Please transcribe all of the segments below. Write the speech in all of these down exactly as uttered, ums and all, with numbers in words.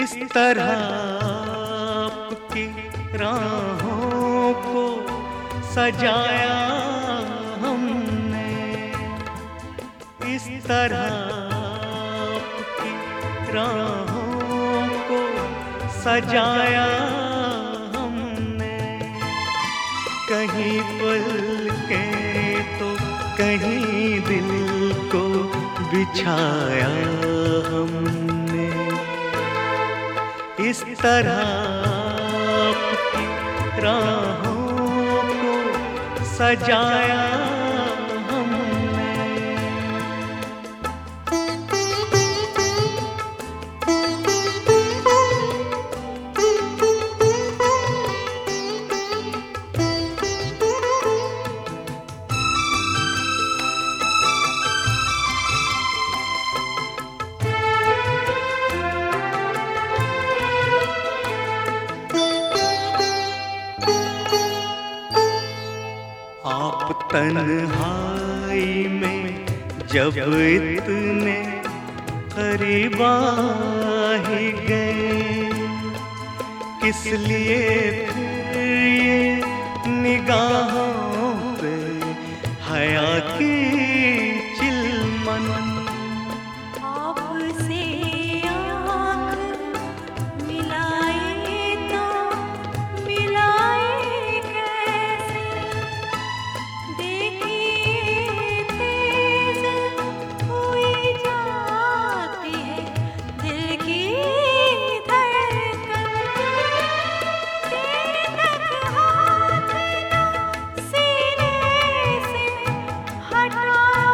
इस तरह आपकी राहों को सजाया हमने, इस तरह आपकी राहों को सजाया हमने। कहीं पल के तो कहीं दिल को बिछाया हमने, इस तरह आपकी राहों को सजाया हमने। आप तन्हाई में जब इतने करीब आ ही गए, किस लिए फिर ये निगाहों पे हया की चिलमन। आपसे आँख मिलाए तो मिलाए कैसे, देखिए तेज हुई जाती है दिल की धड़कन। तेरे तक हाथ ना सीने से हटाया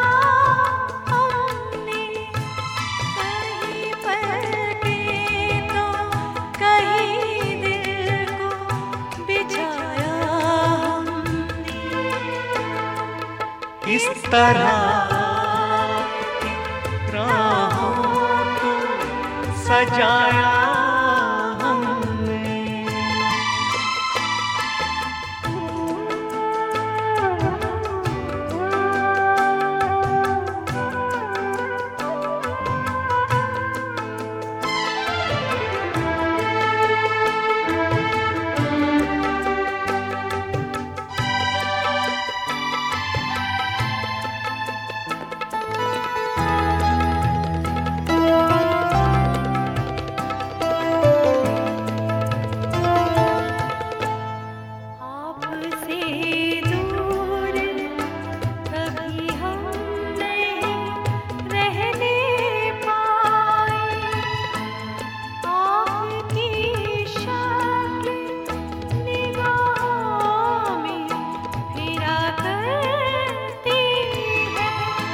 हमने, कहीं पलके तो कहीं दिल को बिछाया हमने। इस तरह राहों को सजाया हमने। आपसे दूर कभी हम नहीं रहने पाए, आपकी शक्ल निगाहों में फिरा करती है।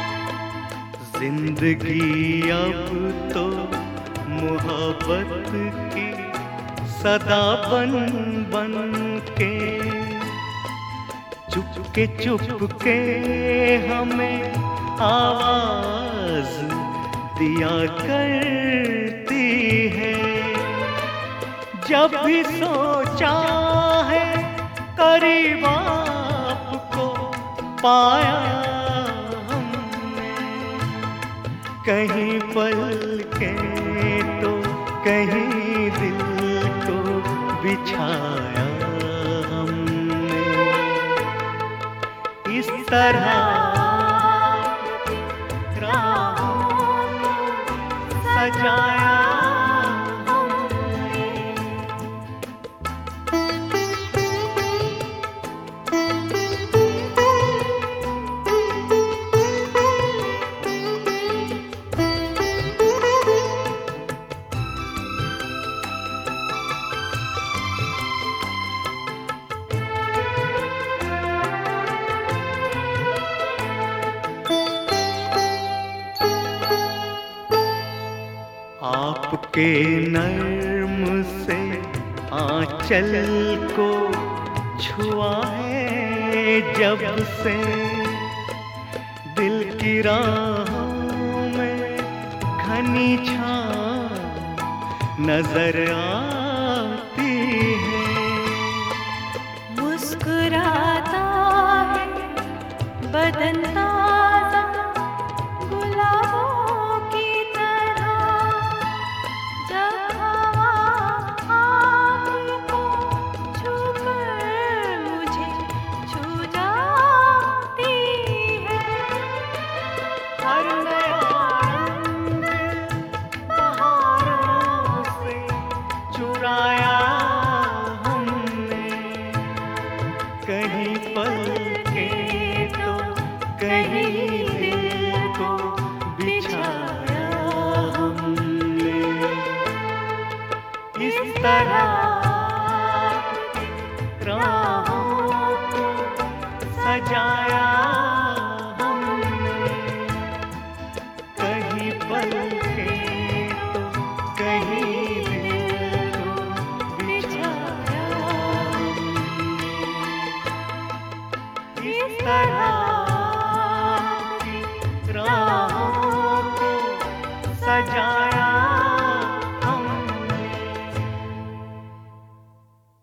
जिंदगी अब तो मोहब्बत की सदा बन बन के चुपके चुपके हमें आवाज दिया करती है। जब भी सोचा है करीब आपको पाया हमने, कहीं पल के तो कहीं दिल को बिछाया हमने, इस तरह राहों को सजाया हमने। आपके नर्म से आंचल को छुआ है जब से, दिल की राहों में घनी छाँव नजर आती है। मुस्कुराता है बदन ताजा गुलाबों की तरह, जब हवा तरह राहों को सजाया हमने, कहीं पलके तो कहीं दिल को बिछाया हमने। इस तरह की राहों को सजाया